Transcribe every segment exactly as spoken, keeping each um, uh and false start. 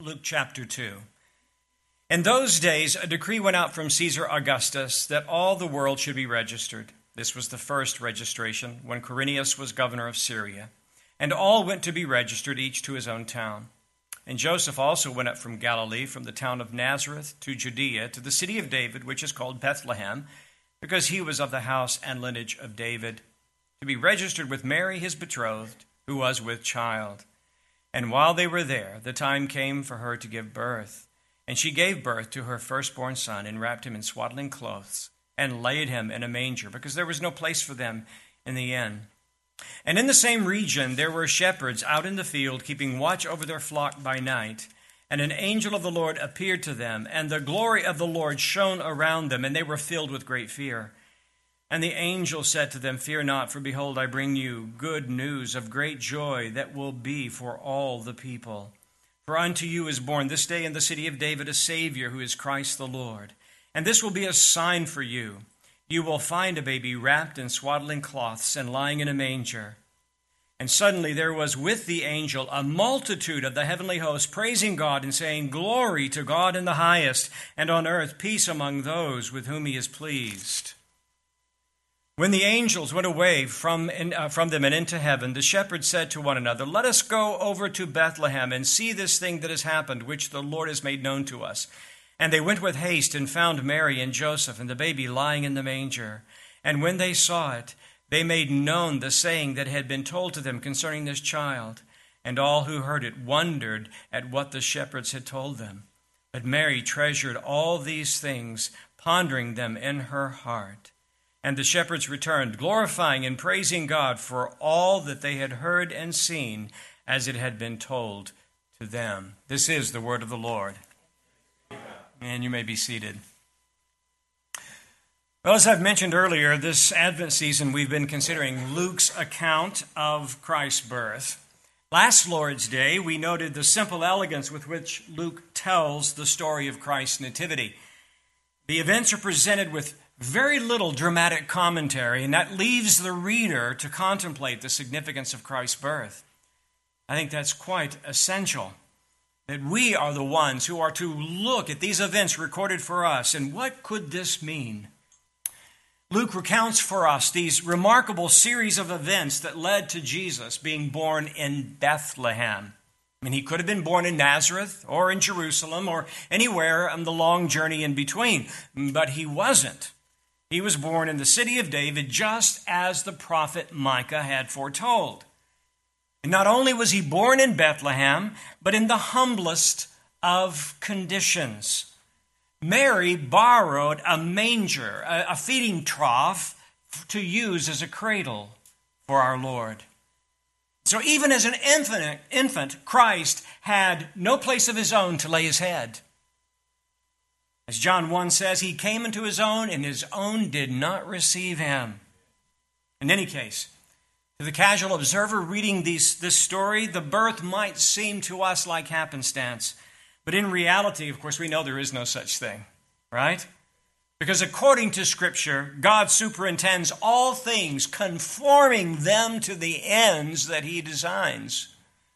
Luke chapter two. In those days, a decree went out from Caesar Augustus that all the world should be registered. This was the first registration when Quirinius was governor of Syria. And all went to be registered, each to his own town. And Joseph also went up from Galilee, from the town of Nazareth to Judea, to the city of David, which is called Bethlehem, because he was of the house and lineage of David, to be registered with Mary, his betrothed, who was with child. And while they were there, the time came for her to give birth. And she gave birth to her firstborn son, and wrapped him in swaddling clothes, and laid him in a manger, because there was no place for them in the inn. And in the same region there were shepherds out in the field, keeping watch over their flock by night. And an angel of the Lord appeared to them, and the glory of the Lord shone around them, and they were filled with great fear. And the angel said to them, "Fear not, for behold, I bring you good news of great joy that will be for all the people. For unto you is born this day in the city of David a Savior, who is Christ the Lord. And this will be a sign for you. You will find a baby wrapped in swaddling cloths and lying in a manger." And suddenly there was with the angel a multitude of the heavenly host, praising God and saying, "Glory to God in the highest, and on earth peace among those with whom he is pleased." When the angels went away from, uh, from them and into heaven, the shepherds said to one another, "Let us go over to Bethlehem and see this thing that has happened, which the Lord has made known to us." And they went with haste and found Mary and Joseph and the baby lying in the manger. And when they saw it, they made known the saying that had been told to them concerning this child. And all who heard it wondered at what the shepherds had told them. But Mary treasured all these things, pondering them in her heart. And the shepherds returned, glorifying and praising God for all that they had heard and seen, as it had been told to them. This is the word of the Lord. And you may be seated. Well, as I've mentioned earlier, this Advent season we've been considering Luke's account of Christ's birth. Last Lord's Day, we noted the simple elegance with which Luke tells the story of Christ's nativity. The events are presented with very little dramatic commentary, and that leaves the reader to contemplate the significance of Christ's birth. I think that's quite essential, that we are the ones who are to look at these events recorded for us, and what could this mean? Luke recounts for us these remarkable series of events that led to Jesus being born in Bethlehem. I mean, he could have been born in Nazareth or in Jerusalem or anywhere on the long journey in between, but he wasn't. He was born in the city of David, just as the prophet Micah had foretold. And not only was he born in Bethlehem, but in the humblest of conditions. Mary borrowed a manger, a feeding trough, to use as a cradle for our Lord. So even as an infant, infant, Christ had no place of his own to lay his head. As John one says, he came into his own, and his own did not receive him. In any case, to the casual observer reading these, this story, the birth might seem to us like happenstance. But in reality, of course, we know there is no such thing, right? Because according to Scripture, God superintends all things, conforming them to the ends that he designs.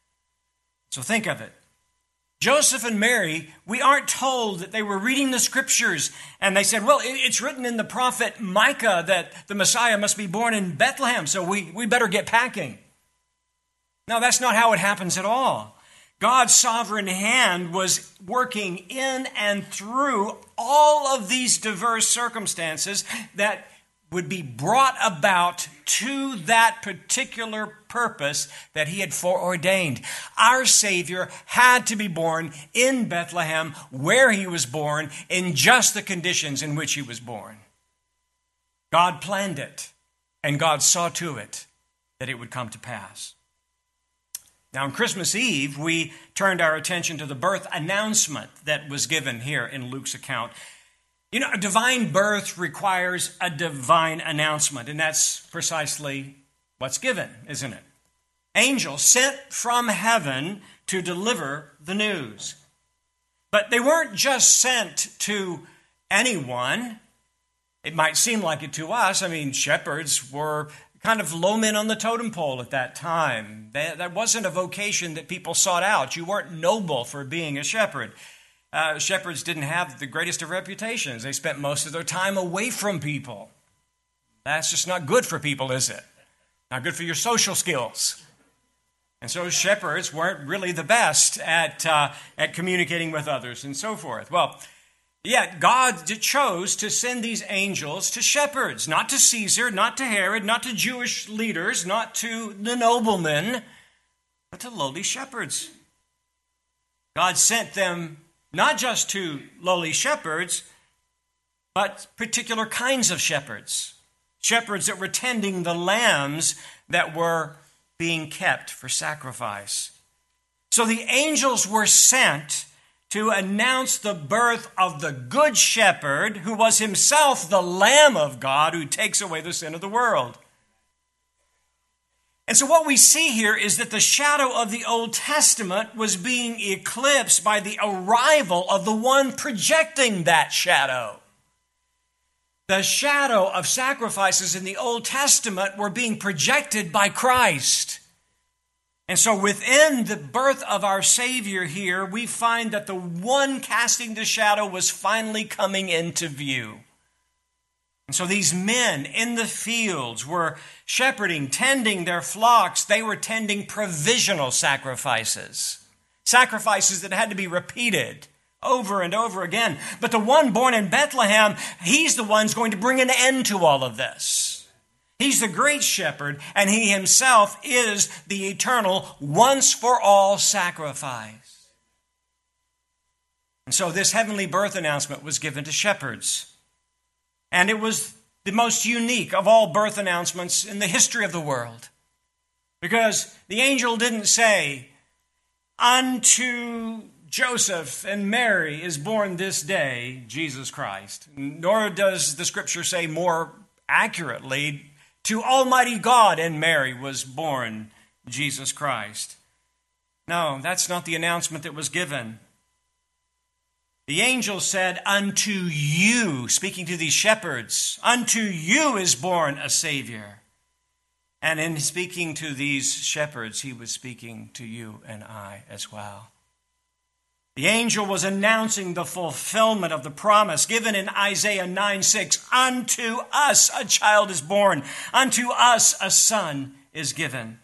So think of it. Joseph and Mary, we aren't told that they were reading the Scriptures and they said, well, it's written in the prophet Micah that the Messiah must be born in Bethlehem, so we, we better get packing. No, that's not how it happens at all. God's sovereign hand was working in and through all of these diverse circumstances that would be brought about to that particular purpose that he had foreordained. Our Savior had to be born in Bethlehem, where he was born, in just the conditions in which he was born. God planned it, and God saw to it that it would come to pass. Now, on Christmas Eve, we turned our attention to the birth announcement that was given here in Luke's account. You know, a divine birth requires a divine announcement, and that's precisely what's given, isn't it? Angels sent from heaven to deliver the news. But they weren't just sent to anyone. It might seem like it to us. I mean, shepherds were kind of low men on the totem pole at that time. That wasn't a vocation that people sought out. You weren't noble for being a shepherd. Uh, shepherds didn't have the greatest of reputations. They spent most of their time away from people. That's just not good for people, is it? Not good for your social skills. And so shepherds weren't really the best at uh, at communicating with others and so forth. Well, yet God chose to send these angels to shepherds, not to Caesar, not to Herod, not to Jewish leaders, not to the noblemen, but to lowly shepherds. God sent them not just to lowly shepherds, but particular kinds of shepherds. Shepherds that were tending the lambs that were being kept for sacrifice. So the angels were sent to announce the birth of the good shepherd, who was himself the Lamb of God who takes away the sin of the world. And so what we see here is that the shadow of the Old Testament was being eclipsed by the arrival of the one projecting that shadow. The shadow of sacrifices in the Old Testament were being projected by Christ. And so within the birth of our Savior here, we find that the one casting the shadow was finally coming into view. And so these men in the fields were shepherding, tending their flocks. They were tending provisional sacrifices, sacrifices that had to be repeated over and over again. But the one born in Bethlehem, he's the one who's going to bring an end to all of this. He's the great shepherd, and he himself is the eternal, once-for-all sacrifice. And so this heavenly birth announcement was given to shepherds. And it was the most unique of all birth announcements in the history of the world. Because the angel didn't say, "Unto Joseph and Mary is born this day Jesus Christ." Nor does the scripture say more accurately, "To Almighty God and Mary was born Jesus Christ." No, that's not the announcement that was given. The angel said, "Unto you," speaking to these shepherds, "unto you is born a Savior." And in speaking to these shepherds, he was speaking to you and I as well. The angel was announcing the fulfillment of the promise given in Isaiah nine six. "Unto us a child is born, unto us a son is given."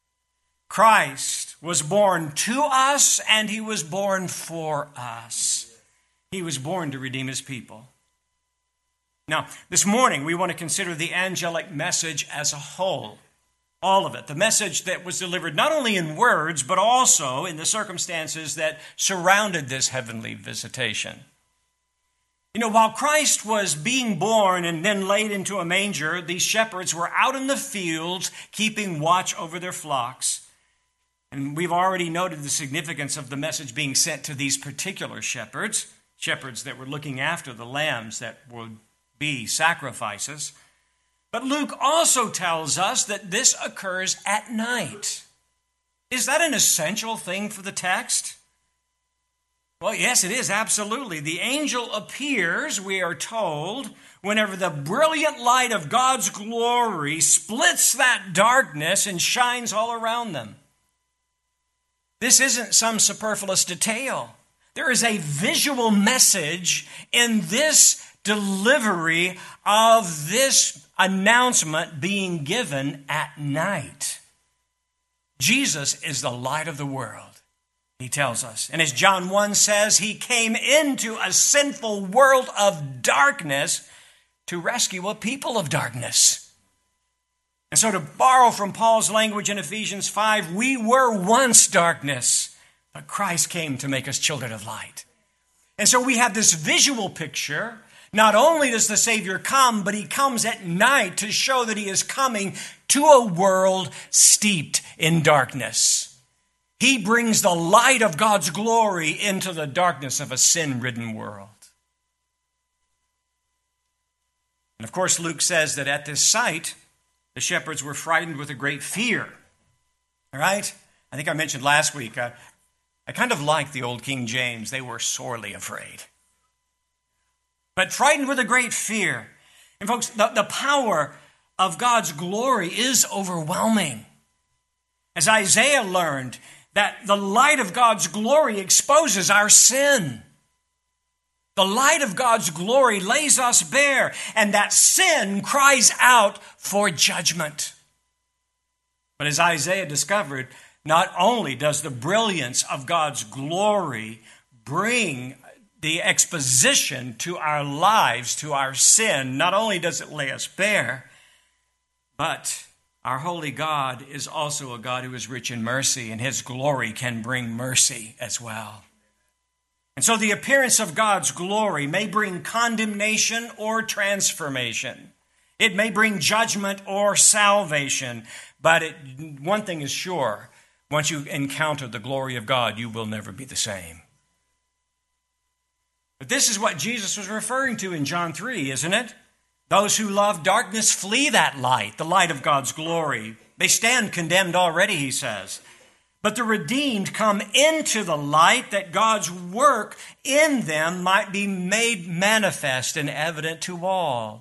Christ was born to us, and he was born for us. He was born to redeem his people. Now, this morning we want to consider the angelic message as a whole. All of it. The message that was delivered not only in words, but also in the circumstances that surrounded this heavenly visitation. You know, while Christ was being born and then laid into a manger, these shepherds were out in the fields keeping watch over their flocks. And we've already noted the significance of the message being sent to these particular shepherds, shepherds that were looking after the lambs that would be sacrifices. But Luke also tells us that this occurs at night. Is that an essential thing for the text? Well, yes, it is, absolutely. The angel appears, we are told, whenever the brilliant light of God's glory splits that darkness and shines all around them. This isn't some superfluous detail. There is a visual message in this delivery of this announcement being given at night. Jesus is the light of the world, he tells us. And as John one says, he came into a sinful world of darkness to rescue a people of darkness. And so to borrow from Paul's language in Ephesians five, we were once darkness, but Christ came to make us children of light. And so we have this visual picture. Not only does the Savior come, but he comes at night to show that he is coming to a world steeped in darkness. He brings the light of God's glory into the darkness of a sin-ridden world. And of course, Luke says that at this sight, the shepherds were frightened with a great fear. All right? I think I mentioned last week, uh, I kind of like the old King James. They were sorely afraid. But frightened with a great fear. And folks, the, the power of God's glory is overwhelming. As Isaiah learned, that the light of God's glory exposes our sin. The light of God's glory lays us bare, and that sin cries out for judgment. But as Isaiah discovered, not only does the brilliance of God's glory bring the exposition to our lives, to our sin, not only does it lay us bare, but our holy God is also a God who is rich in mercy, and his glory can bring mercy as well. And so the appearance of God's glory may bring condemnation or transformation. It may bring judgment or salvation, but it, one thing is sure, once you encounter the glory of God, you will never be the same. But this is what Jesus was referring to in John three, isn't it? Those who love darkness flee that light, the light of God's glory. They stand condemned already, he says. But the redeemed come into the light that God's work in them might be made manifest and evident to all.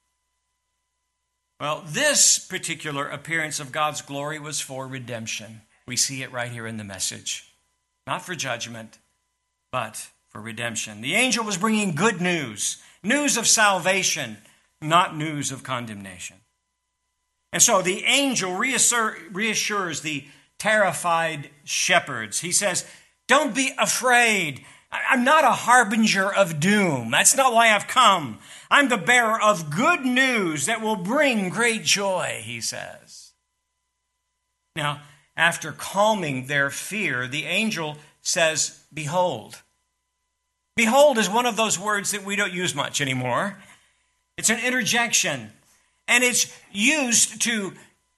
Well, this particular appearance of God's glory was for redemption. We see it right here in the message. Not for judgment, but for redemption. The angel was bringing good news, news of salvation, not news of condemnation. And so the angel reassure, reassures the terrified shepherds. He says, don't be afraid. I'm not a harbinger of doom. That's not why I've come. I'm the bearer of good news that will bring great joy, he says. Now, after calming their fear, the angel says, behold. Behold is one of those words that we don't use much anymore. It's an interjection, and it's used to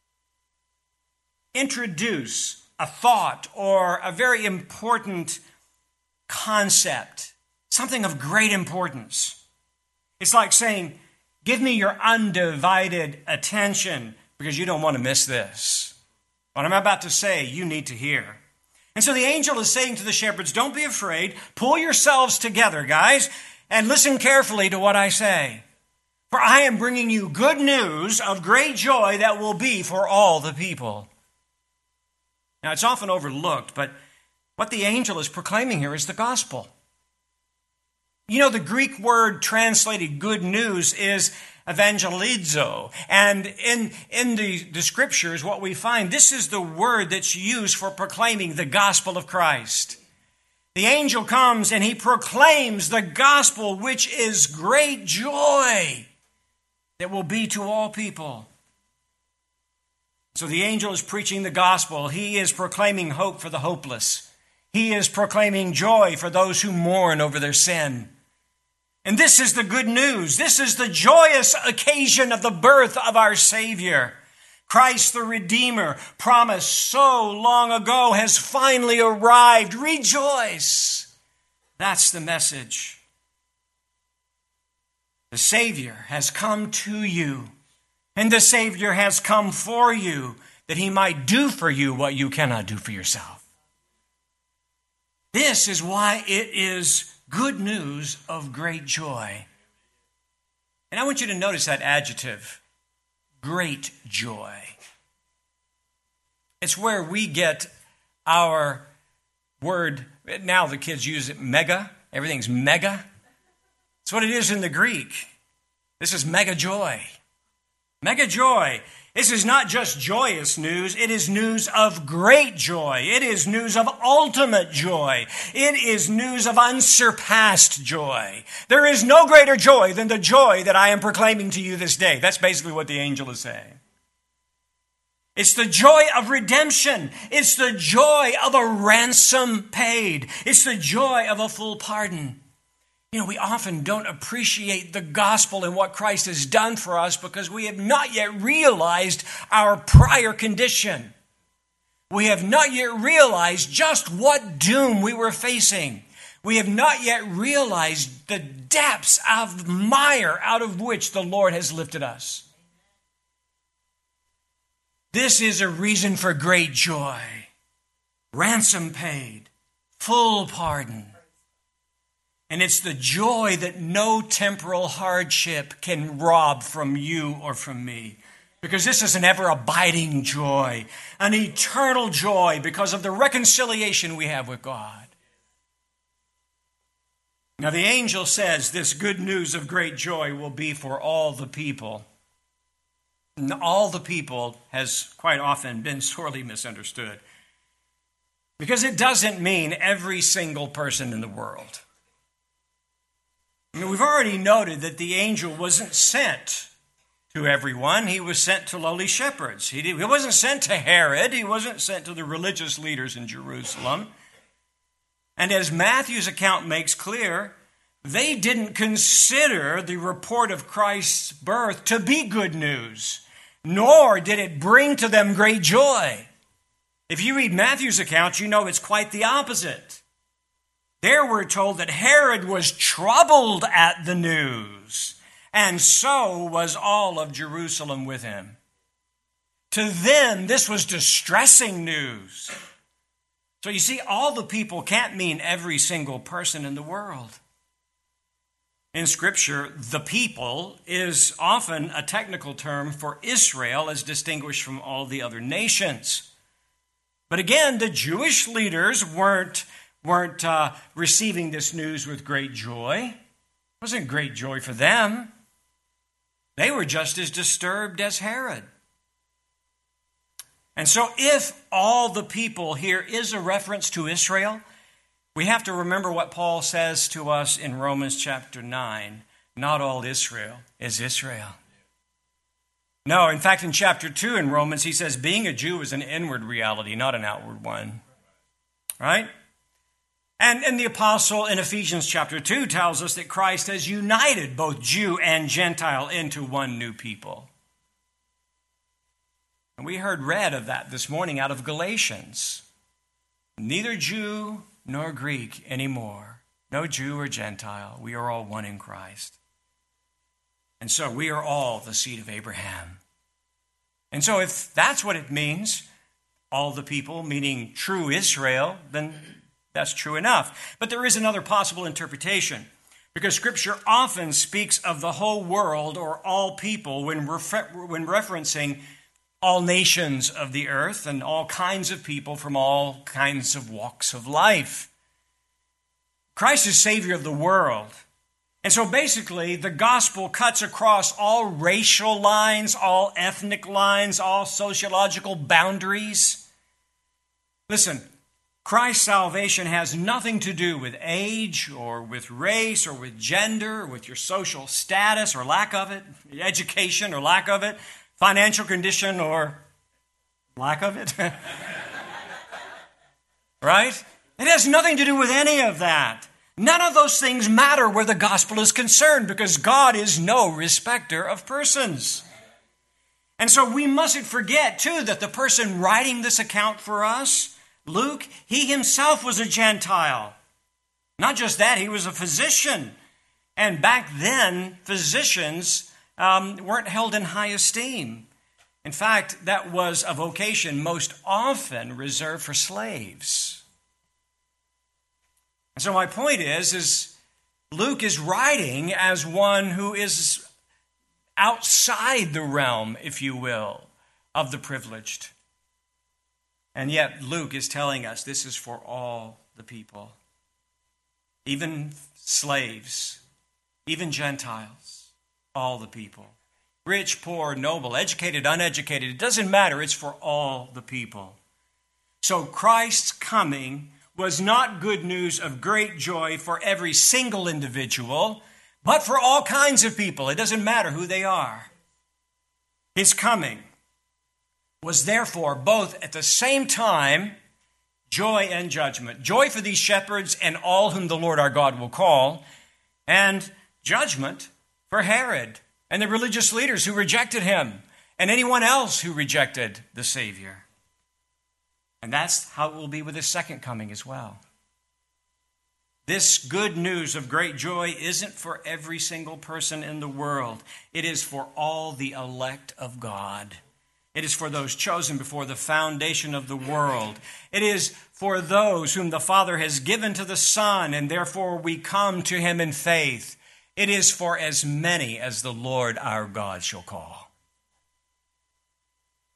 introduce a thought or a very important concept, something of great importance. It's like saying, give me your undivided attention because you don't want to miss this. What I'm about to say, you need to hear. And so the angel is saying to the shepherds, don't be afraid. Pull yourselves together, guys, and listen carefully to what I say. For I am bringing you good news of great joy that will be for all the people. Now, it's often overlooked, but what the angel is proclaiming here is the gospel. You know, the Greek word translated good news is evangelizo. And in, in the, the scriptures, what we find, this is the word that's used for proclaiming the gospel of Christ. The angel comes and he proclaims the gospel, which is great joy that will be to all people. So the angel is preaching the gospel. He is proclaiming hope for the hopeless. He is proclaiming joy for those who mourn over their sin. And this is the good news. This is the joyous occasion of the birth of our Savior. Christ the Redeemer, promised so long ago, has finally arrived. Rejoice. That's the message. The Savior has come to you, and the Savior has come for you, that he might do for you what you cannot do for yourself. This is why it is good news of great joy. And I want you to notice that adjective, great joy. It's where we get our word, now the kids use it, mega. Everything's mega. It's what it is in the Greek. This is mega joy. Mega joy. This is not just joyous news. It is news of great joy. It is news of ultimate joy. It is news of unsurpassed joy. There is no greater joy than the joy that I am proclaiming to you this day. That's basically what the angel is saying. It's the joy of redemption. It's the joy of a ransom paid. It's the joy of a full pardon. You know, we often don't appreciate the gospel and what Christ has done for us because we have not yet realized our prior condition. We have not yet realized just what doom we were facing. We have not yet realized the depths of mire out of which the Lord has lifted us. This is a reason for great joy. Ransom paid, full pardon. And it's the joy that no temporal hardship can rob from you or from me. because this is an ever-abiding joy, an eternal joy because of the reconciliation we have with God. Now the angel says this good news of great joy will be for all the people. And all the people has quite often been sorely misunderstood, because it doesn't mean every single person in the world. You know, we've already noted that the angel wasn't sent to everyone. He was sent to lowly shepherds. He, did, he wasn't sent to Herod. He wasn't sent to the religious leaders in Jerusalem. And as Matthew's account makes clear, they didn't consider the report of Christ's birth to be good news, nor did it bring to them great joy. If you read Matthew's account, you know it's quite the opposite. There we're told that Herod was troubled at the news, and so was all of Jerusalem with him. To them, this was distressing news. So you see, all the people can't mean every single person in the world. In Scripture, the people is often a technical term for Israel as distinguished from all the other nations. But again, the Jewish leaders weren't, weren't uh, receiving this news with great joy. It wasn't great joy for them. They were just as disturbed as Herod. And so if all the people here is a reference to Israel, we have to remember what Paul says to us in Romans chapter nine. Not all Israel is Israel. No, in fact, in chapter two in Romans, he says being a Jew is an inward reality, not an outward one. Right? And, and the apostle in Ephesians chapter two tells us that Christ has united both Jew and Gentile into one new people. And we heard read of that this morning out of Galatians. Neither Jew nor Greek anymore. No Jew or Gentile. We are all one in Christ. And so we are all the seed of Abraham. And so if that's what it means, all the people, meaning true Israel, then that's true enough. But there is another possible interpretation, because Scripture often speaks of the whole world or all people when, refer- when referencing all nations of the earth and all kinds of people from all kinds of walks of life. Christ is Savior of the world. And so basically, the gospel cuts across all racial lines, all ethnic lines, all sociological boundaries. Listen, Christ's salvation has nothing to do with age or with race or with gender or with your social status or lack of it, education or lack of it, financial condition or lack of it. Right? It has nothing to do with any of that. None of those things matter where the gospel is concerned, because God is no respecter of persons. And so we mustn't forget, too, that the person writing this account for us, Luke, he himself was a Gentile. Not just that, he was a physician. And back then, physicians um, weren't held in high esteem. In fact, that was a vocation most often reserved for slaves. And so my point is, is Luke is writing as one who is outside the realm, if you will, of the privileged. And yet Luke is telling us this is for all the people, even slaves, even Gentiles, all the people. Rich, poor, noble, educated, uneducated, it doesn't matter, it's for all the people. So Christ's coming was not good news of great joy for every single individual, but for all kinds of people. It doesn't matter who they are. His coming was therefore both at the same time joy and judgment. Joy for these shepherds and all whom the Lord our God will call, and judgment for Herod and the religious leaders who rejected him and anyone else who rejected the Savior. And that's how it will be with his second coming as well. This good news of great joy isn't for every single person in the world. It is for all the elect of God. It is for those chosen before the foundation of the world. It is for those whom the Father has given to the Son, and therefore we come to him in faith. It is for as many as the Lord our God shall call.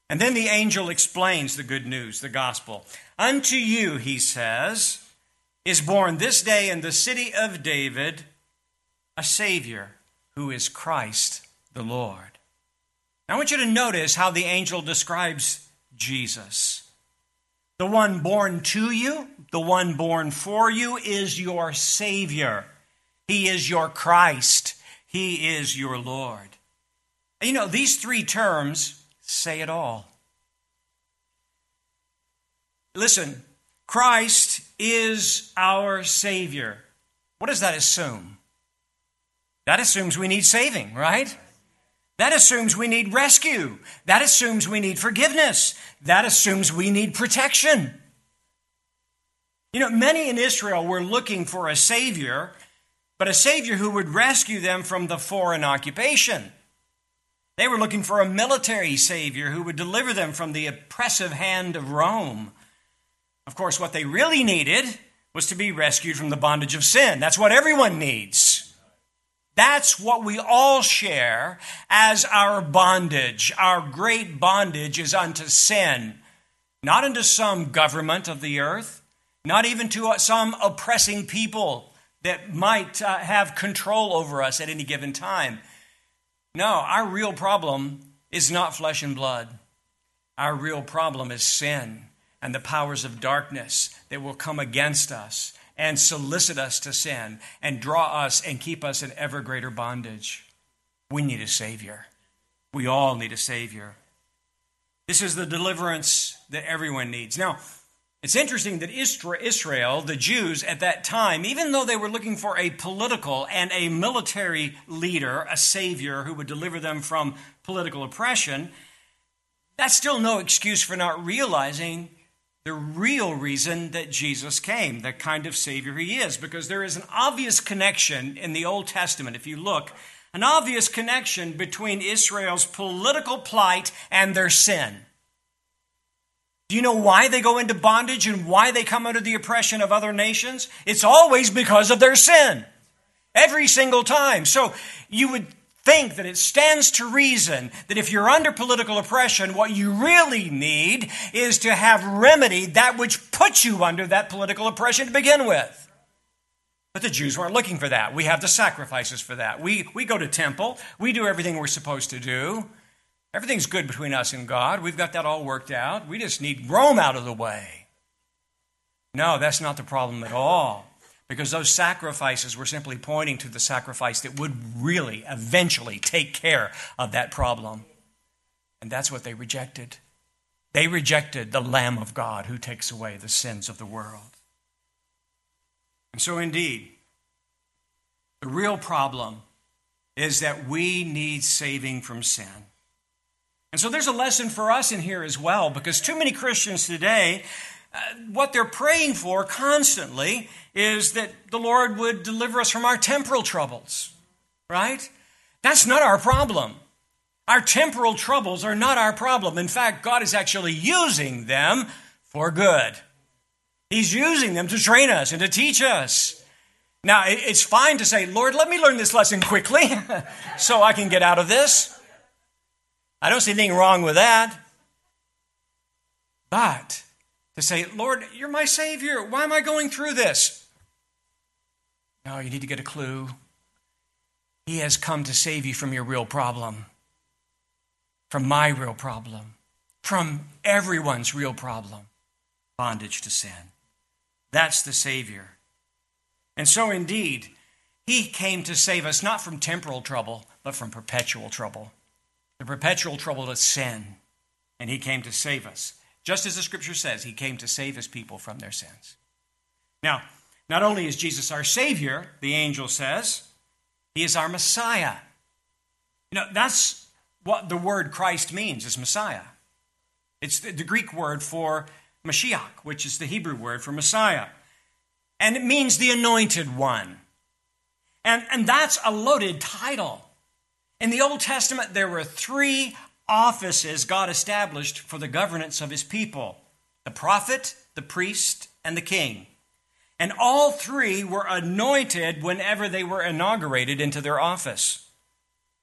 And then the angel explains the good news, the gospel. Unto you, he says, is born this day in the city of David a Savior, who is Christ the Lord. Now I want you to notice how the angel describes Jesus. The one born to you, the one born for you is your Savior. He is your Christ. He is your Lord. And you know, these three terms say it all. Listen, Christ is our Savior. What does that assume? That assumes we need saving, right? That assumes we need rescue. That assumes we need forgiveness. That assumes we need protection. You know, many in Israel were looking for a Savior, but a Savior who would rescue them from the foreign occupation. They were looking for a military Savior who would deliver them from the oppressive hand of Rome. Of course, what they really needed was to be rescued from the bondage of sin. That's what everyone needs. That's what we all share as our bondage. Our great bondage is unto sin, not unto some government of the earth, not even to some oppressing people that might uh, have control over us at any given time. No, our real problem is not flesh and blood. Our real problem is sin and the powers of darkness that will come against us and solicit us to sin and draw us and keep us in ever greater bondage. We need a Savior. We all need a Savior. This is the deliverance that everyone needs. Now, it's interesting that Israel, the Jews at that time, even though they were looking for a political and a military leader, a Savior who would deliver them from political oppression, that's still no excuse for not realizing the real reason that Jesus came, the kind of Savior he is, because there is an obvious connection in the Old Testament, if you look, an obvious connection between Israel's political plight and their sin. Do you know why they go into bondage and why they come under the oppression of other nations? It's always because of their sin. Every single time. So you would think that it stands to reason that if you're under political oppression, what you really need is to have remedied that which puts you under that political oppression to begin with. But the Jews weren't looking for that. We have the sacrifices for that. We, we go to temple. We do everything we're supposed to do. Everything's good between us and God. We've got that all worked out. We just need Rome out of the way. No, that's not the problem at all. Because those sacrifices were simply pointing to the sacrifice that would really, eventually take care of that problem. And that's what they rejected. They rejected the Lamb of God who takes away the sins of the world. And so indeed, the real problem is that we need saving from sin. And so there's a lesson for us in here as well, because too many Christians today, uh, what they're praying for constantly is that the Lord would deliver us from our temporal troubles, right? That's not our problem. Our temporal troubles are not our problem. In fact, God is actually using them for good. He's using them to train us and to teach us. Now, it's fine to say, Lord, let me learn this lesson quickly so I can get out of this. I don't see anything wrong with that. But to say, Lord, you're my Savior. Why am I going through this? No, you need to get a clue. He has come to save you from your real problem, from my real problem, from everyone's real problem, bondage to sin. That's the Savior. And so indeed, he came to save us not from temporal trouble, but from perpetual trouble. The perpetual trouble to sin. And he came to save us. Just as the scripture says, he came to save his people from their sins. Now, not only is Jesus our Savior, the angel says, he is our Messiah. You know, that's what the word Christ means, is Messiah. It's the Greek word for Mashiach, which is the Hebrew word for Messiah. And it means the anointed one. And, and that's a loaded title. In the Old Testament, there were three offices God established for the governance of his people: the prophet, the priest, and the king. And all three were anointed whenever they were inaugurated into their office.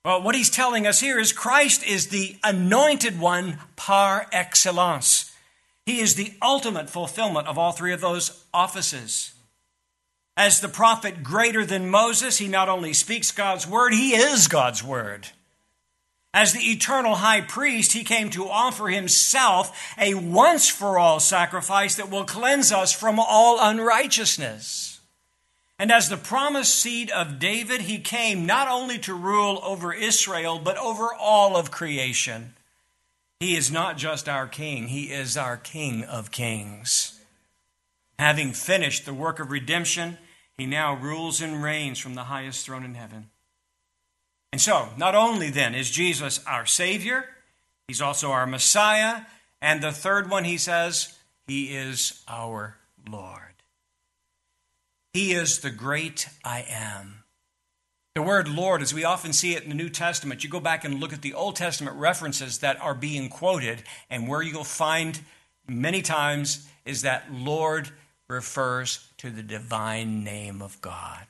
Well, what he's telling us here is Christ is the anointed one par excellence. He is the ultimate fulfillment of all three of those offices. As the prophet greater than Moses, he not only speaks God's word, he is God's word. As the eternal high priest, he came to offer himself a once-for-all sacrifice that will cleanse us from all unrighteousness. And as the promised seed of David, he came not only to rule over Israel, but over all of creation. He is not just our king, he is our King of kings. Having finished the work of redemption, he now rules and reigns from the highest throne in heaven. And so, not only then is Jesus our Savior, he's also our Messiah, and the third one, he says, he is our Lord. He is the great I am. The word Lord, as we often see it in the New Testament, you go back and look at the Old Testament references that are being quoted, and where you'll find many times is that Lord refers to the divine name of God.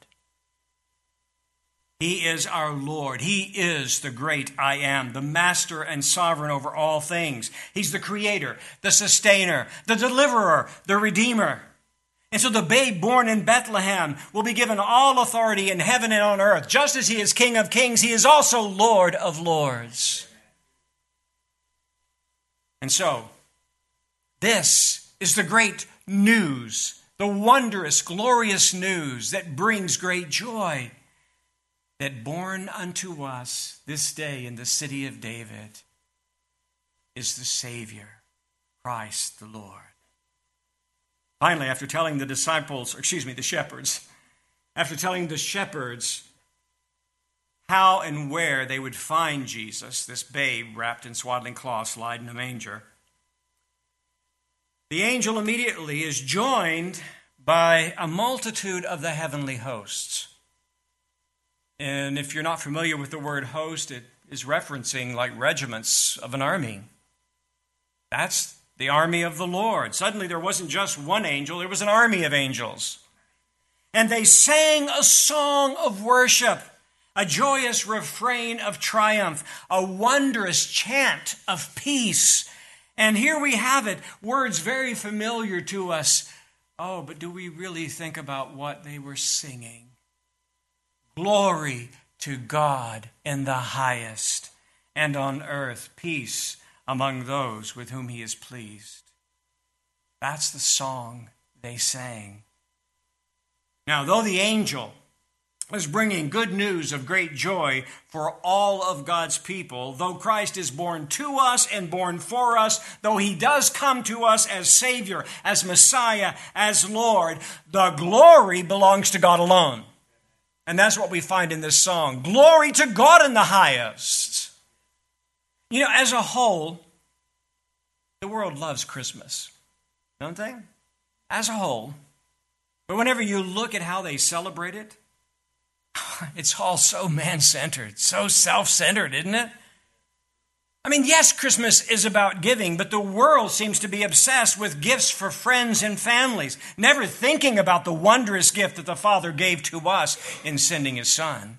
He is our Lord. He is the great I am, the master and sovereign over all things. He's the creator, the sustainer, the deliverer, the redeemer. And so the babe born in Bethlehem will be given all authority in heaven and on earth. Just as he is King of kings, he is also Lord of lords. And so, this is the great news, the wondrous, glorious news that brings great joy, that born unto us this day in the city of David is the Savior, Christ the Lord. Finally, after telling the disciples, or excuse me, the shepherds, after telling the shepherds how and where they would find Jesus, this babe wrapped in swaddling cloths, lied in a manger, the angel immediately is joined by a multitude of the heavenly hosts. And if you're not familiar with the word host, it is referencing like regiments of an army. That's the army of the Lord. Suddenly there wasn't just one angel, there was an army of angels. And they sang a song of worship, a joyous refrain of triumph, a wondrous chant of peace. And here we have it, words very familiar to us. Oh, but do we really think about what they were singing? Glory to God in the highest, and on earth peace among those with whom he is pleased. That's the song they sang. Now, though the angel was bringing good news of great joy for all of God's people, though Christ is born to us and born for us, though he does come to us as Savior, as Messiah, as Lord, the glory belongs to God alone. And that's what we find in this song. Glory to God in the highest. You know, as a whole, the world loves Christmas, don't they? As a whole. But whenever you look at how they celebrate it, it's all so man-centered, so self-centered, isn't it? I mean, yes, Christmas is about giving, but the world seems to be obsessed with gifts for friends and families, never thinking about the wondrous gift that the Father gave to us in sending his Son.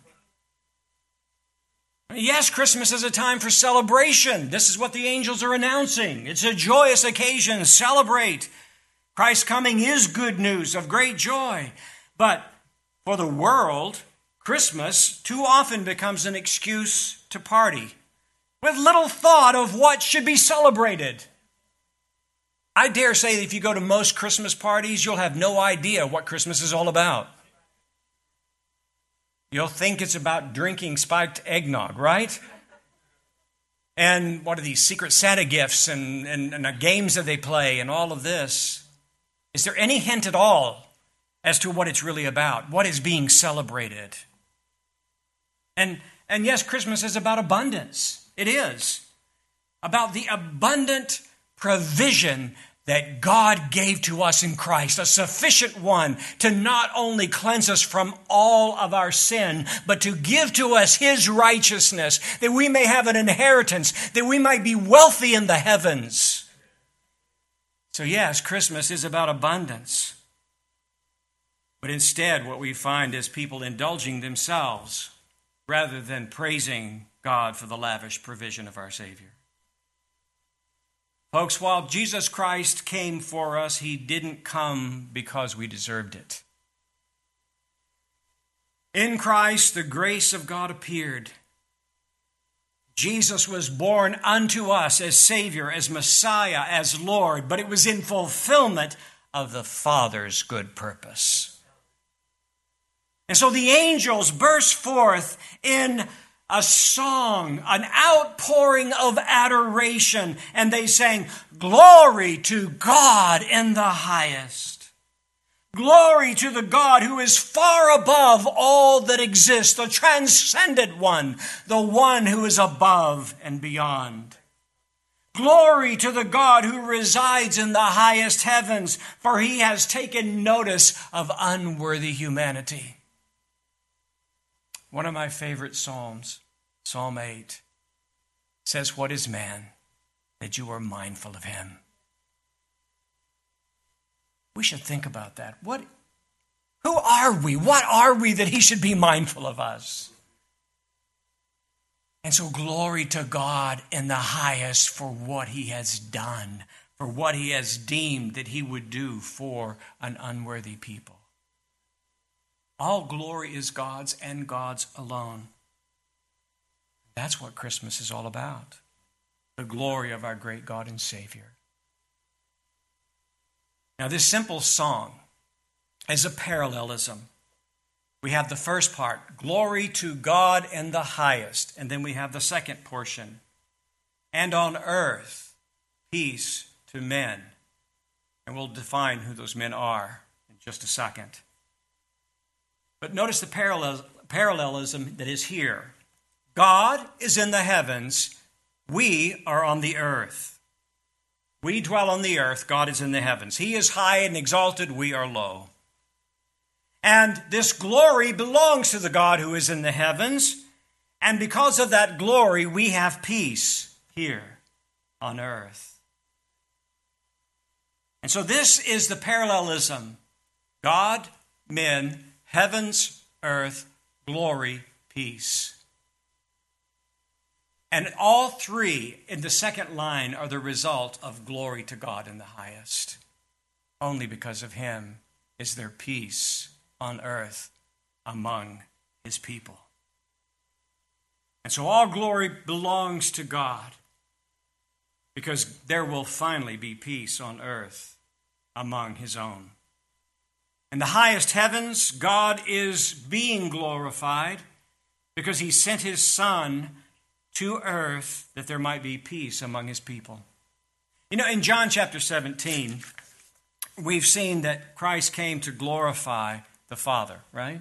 Yes, Christmas is a time for celebration. This is what the angels are announcing. It's a joyous occasion. Celebrate. Christ's coming is good news of great joy. But for the world, Christmas too often becomes an excuse to party, with little thought of what should be celebrated. I dare say that if you go to most Christmas parties, you'll have no idea what Christmas is all about. You'll think it's about drinking spiked eggnog, right? And what are these secret Santa gifts and, and, and the games that they play and all of this? Is there any hint at all as to what it's really about, what is being celebrated? And, and yes, Christmas is about abundance. It is about the abundant provision that God gave to us in Christ, a sufficient one to not only cleanse us from all of our sin, but to give to us his righteousness, that we may have an inheritance, that we might be wealthy in the heavens. So yes, Christmas is about abundance. But instead, what we find is people indulging themselves rather than praising God for the lavish provision of our Savior. Folks, while Jesus Christ came for us, he didn't come because we deserved it. In Christ, the grace of God appeared. Jesus was born unto us as Savior, as Messiah, as Lord, but it was in fulfillment of the Father's good purpose. And so the angels burst forth in a song, an outpouring of adoration, and they sang, "Glory to God in the highest. Glory to the God who is far above all that exists, the transcendent one, the one who is above and beyond. Glory to the God who resides in the highest heavens, for he has taken notice of unworthy humanity." One of my favorite psalms, Psalm eight, says, "What is man that you are mindful of him?" We should think about that. What, who are we? What are we that he should be mindful of us? And so glory to God in the highest for what he has done, for what he has deemed that he would do for an unworthy people. All glory is God's and God's alone. That's what Christmas is all about. The glory of our great God and Savior. Now, this simple song is a parallelism. We have the first part, glory to God in the highest. And then we have the second portion, and on earth, peace to men. And we'll define who those men are in just a second. But notice the parallel, parallelism that is here. God is in the heavens. We are on the earth. We dwell on the earth. God is in the heavens. He is high and exalted. We are low. And this glory belongs to the God who is in the heavens. And because of that glory, we have peace here on earth. And so this is the parallelism. God, men, heavens, earth, glory, peace. And all three in the second line are the result of glory to God in the highest. Only because of him is there peace on earth among his people. And so all glory belongs to God, because there will finally be peace on earth among his own. In the highest heavens, God is being glorified because he sent his Son to earth that there might be peace among his people. You know, in John chapter seventeen, we've seen that Christ came to glorify the Father, right?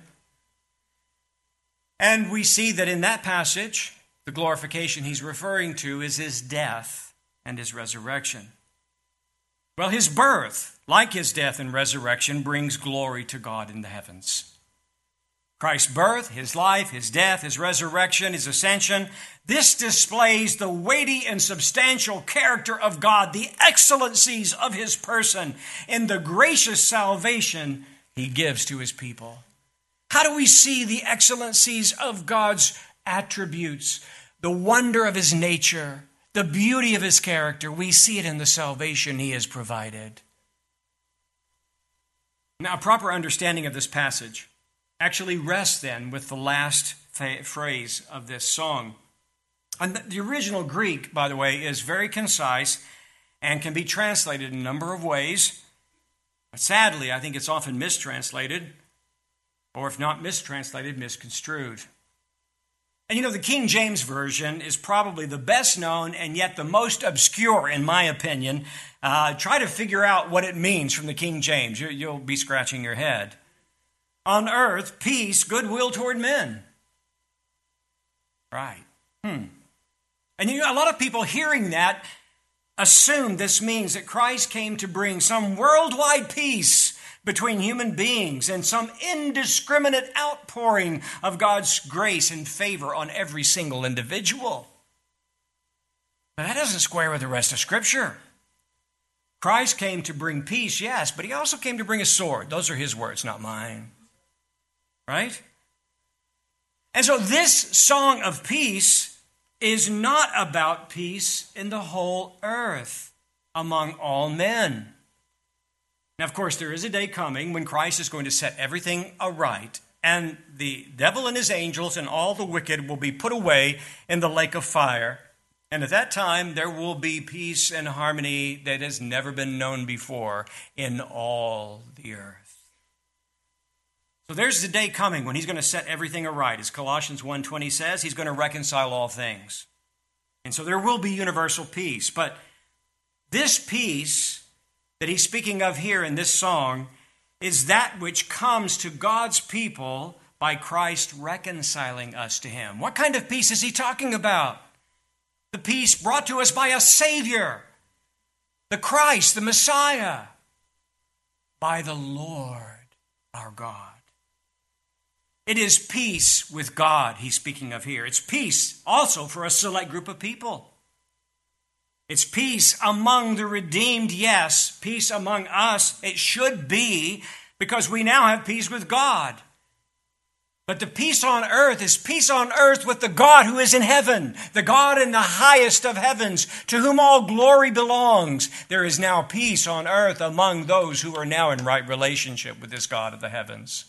And we see that in that passage, the glorification he's referring to is his death and his resurrection. Well, his birth, like his death and resurrection, brings glory to God in the heavens. Christ's birth, his life, his death, his resurrection, his ascension, this displays the weighty and substantial character of God, the excellencies of his person, and the gracious salvation he gives to his people. How do we see the excellencies of God's attributes, the wonder of his nature, the beauty of his character? We see it in the salvation he has provided. Now, a proper understanding of this passage actually rests then with the last fa- phrase of this song. And the original Greek, by the way, is very concise and can be translated in a number of ways. But sadly, I think it's often mistranslated, or if not mistranslated, misconstrued. And you know, the King James Version is probably the best known and yet the most obscure, in my opinion. Uh, try to figure out what it means from the King James. You, you'll be scratching your head. On earth, peace, goodwill toward men. Right. Hmm. And you know, a lot of people hearing that assume this means that Christ came to bring some worldwide peace between human beings and some indiscriminate outpouring of God's grace and favor on every single individual. But that doesn't square with the rest of Scripture. Christ came to bring peace, yes, but he also came to bring a sword. Those are his words, not mine. Right? And so this song of peace is not about peace in the whole earth among all men. Now, of course, there is a day coming when Christ is going to set everything aright, and the devil and his angels and all the wicked will be put away in the lake of fire. And at that time, there will be peace and harmony that has never been known before in all the earth. So there's the day coming when he's going to set everything aright. As Colossians one twenty says, he's going to reconcile all things. And so there will be universal peace. But this peace that he's speaking of here in this song is that which comes to God's people by Christ reconciling us to him. What kind of peace is he talking about? The peace brought to us by a Savior, the Christ, the Messiah, by the Lord our God. It is peace with God he's speaking of here. It's peace also for a select group of people. It's peace among the redeemed, yes. Peace among us, it should be, because we now have peace with God. But the peace on earth is peace on earth with the God who is in heaven, the God in the highest of heavens, to whom all glory belongs. There is now peace on earth among those who are now in right relationship with this God of the heavens.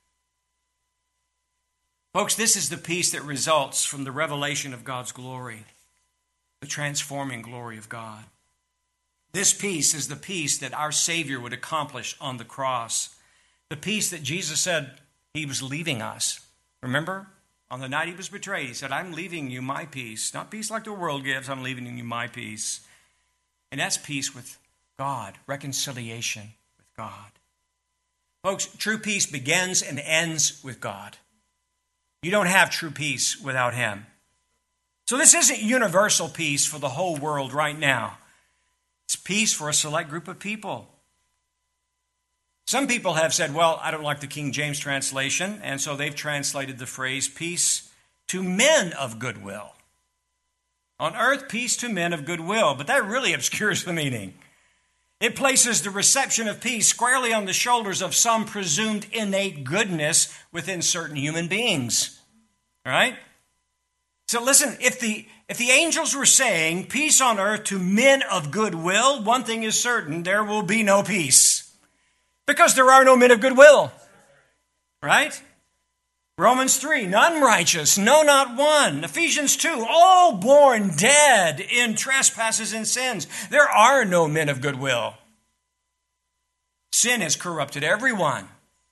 Folks, this is the peace that results from the revelation of God's glory, the transforming glory of God. This peace is the peace that our Savior would accomplish on the cross. The peace that Jesus said he was leaving us. Remember? On the night he was betrayed, he said, I'm leaving you my peace. Not peace like the world gives, I'm leaving you my peace. And that's peace with God, reconciliation with God. Folks, true peace begins and ends with God. You don't have true peace without him. So this isn't universal peace for the whole world right now. It's peace for a select group of people. Some people have said, well, I don't like the King James translation, and so they've translated the phrase peace to men of goodwill. On earth, peace to men of goodwill, but that really obscures the meaning. It places the reception of peace squarely on the shoulders of some presumed innate goodness within certain human beings. All right? So listen, if the, if the angels were saying peace on earth to men of goodwill, one thing is certain, there will be no peace. Because there are no men of goodwill. Right? Romans three, none righteous, no, not one. Ephesians two, all born dead in trespasses and sins. There are no men of goodwill. Sin has corrupted everyone.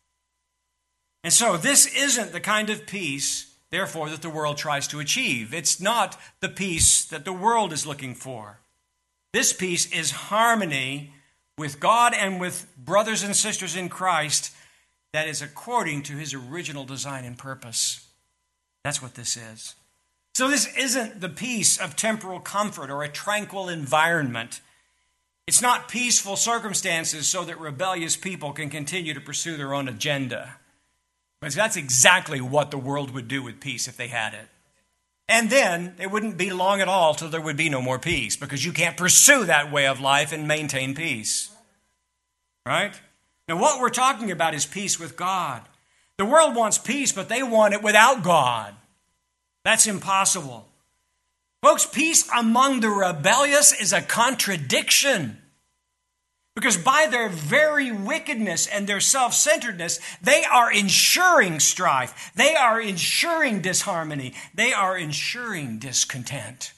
And so this isn't the kind of peace, therefore, that the world tries to achieve. It's not the peace that the world is looking for. This peace is harmony with God and with brothers and sisters in Christ that is according to his original design and purpose. That's what this is. So this isn't the peace of temporal comfort or a tranquil environment. It's not peaceful circumstances so that rebellious people can continue to pursue their own agenda. Because that's exactly what the world would do with peace if they had it. And then it wouldn't be long at all till there would be no more peace, because you can't pursue that way of life and maintain peace. Right? Now, what we're talking about is peace with God. The world wants peace, but they want it without God. That's impossible. Folks, peace among the rebellious is a contradiction. Because by their very wickedness and their self-centeredness, they are ensuring strife. They are ensuring disharmony. They are ensuring discontent.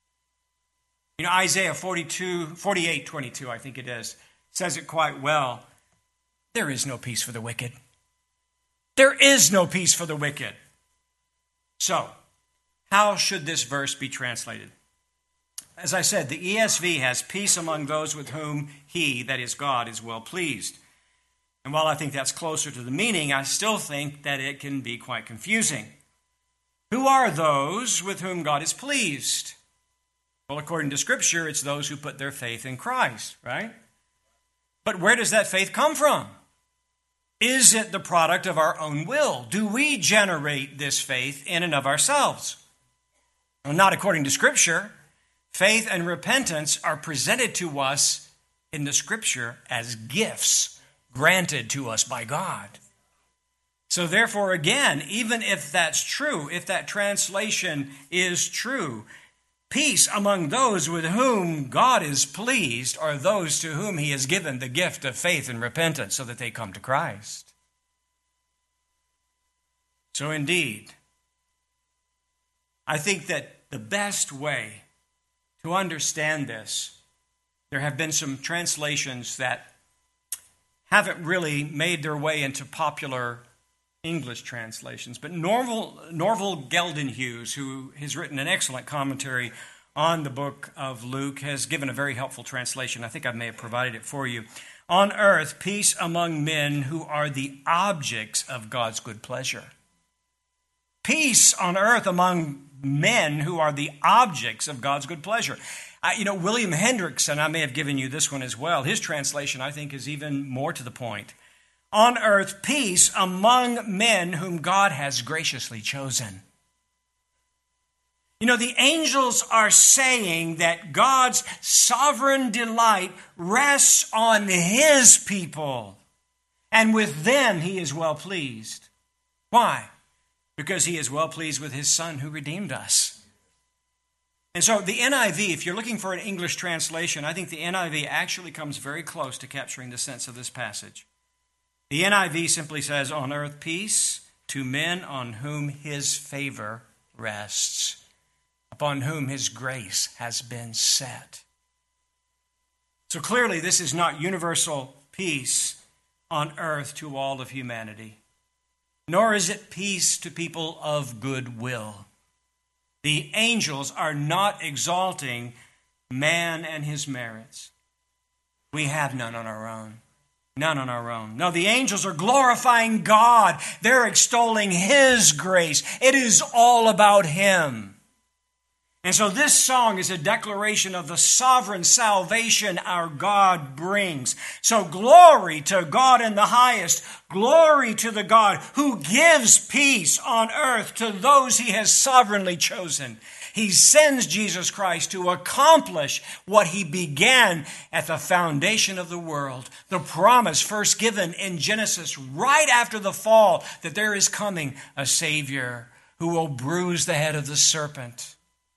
You know, Isaiah forty-two, forty-eight, twenty-two, I think it is, says it quite well. There is no peace for the wicked. There is no peace for the wicked. So, how should this verse be translated? As I said, the E S V has peace among those with whom he, that is God, is well pleased. And while I think that's closer to the meaning, I still think that it can be quite confusing. Who are those with whom God is pleased? Well, according to Scripture, it's those who put their faith in Christ, right? But where does that faith come from? Is it the product of our own will? Do we generate this faith in and of ourselves? Well, not according to Scripture. Faith and repentance are presented to us in the Scripture as gifts granted to us by God. So So therefore, again, even if that's true, if that translation is true, peace among those with whom God is pleased are those to whom he has given the gift of faith and repentance so that they come to Christ. So indeed, I think that the best way to understand this, there have been some translations that haven't really made their way into popular English translations, but Norval, Norval Geldenhuys, who has written an excellent commentary on the book of Luke, has given a very helpful translation. I think I may have provided it for you. On earth, peace among men who are the objects of God's good pleasure. Peace on earth among men who are the objects of God's good pleasure. Uh, you know, William Hendriksen, I may have given you this one as well. His translation, I think, is even more to the point. On earth, peace among men whom God has graciously chosen. You know, the angels are saying that God's sovereign delight rests on his people, and with them he is well pleased. Why? Because he is well pleased with his Son who redeemed us. And so the N I V, if you're looking for an English translation, I think the N I V actually comes very close to capturing the sense of this passage. The N I V simply says, on earth peace to men on whom his favor rests, upon whom his grace has been set. So clearly this is not universal peace on earth to all of humanity, nor is it peace to people of good will. The angels are not exalting man and his merits. We have none on our own. None on our own. No, the angels are glorifying God. They're extolling his grace. It is all about him. And so this song is a declaration of the sovereign salvation our God brings. So glory to God in the highest. Glory to the God who gives peace on earth to those he has sovereignly chosen. He sends Jesus Christ to accomplish what he began at the foundation of the world. The promise first given in Genesis right after the fall that there is coming a Savior who will bruise the head of the serpent.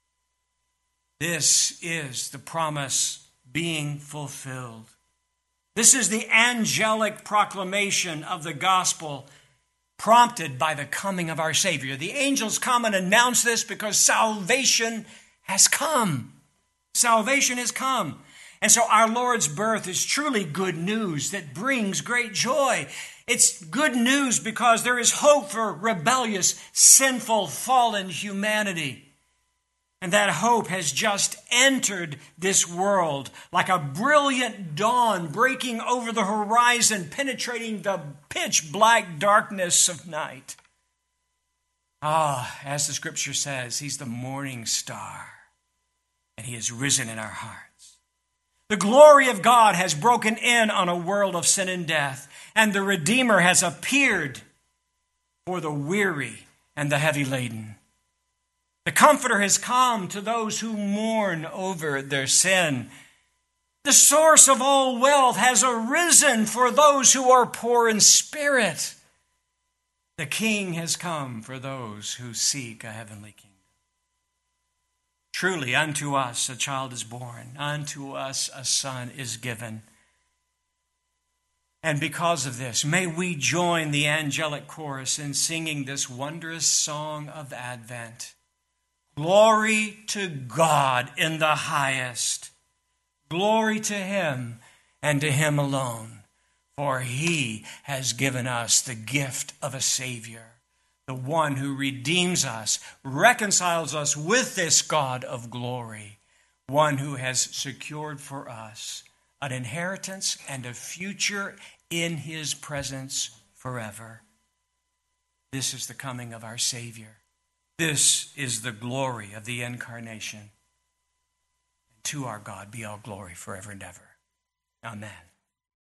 This is the promise being fulfilled. This is the angelic proclamation of the gospel prompted by the coming of our Savior. The angels come and announce this because salvation has come. Salvation has come. And so our Lord's birth is truly good news that brings great joy. It's good news because there is hope for rebellious, sinful, fallen humanity. And that hope has just entered this world like a brilliant dawn breaking over the horizon, penetrating the pitch black darkness of night. Ah, as the scripture says, he's the morning star, and he has risen in our hearts. The glory of God has broken in on a world of sin and death, and the Redeemer has appeared for the weary and the heavy laden. The Comforter has come to those who mourn over their sin. The source of all wealth has arisen for those who are poor in spirit. The King has come for those who seek a heavenly kingdom. Truly, unto us a child is born, unto us a son is given. And because of this, may we join the angelic chorus in singing this wondrous song of Advent. Glory to God in the highest. Glory to him and to him alone. For he has given us the gift of a Savior, the one who redeems us, reconciles us with this God of glory, one who has secured for us an inheritance and a future in his presence forever. This is the coming of our Savior. This is the glory of the incarnation. To our God be all glory forever and ever. Amen.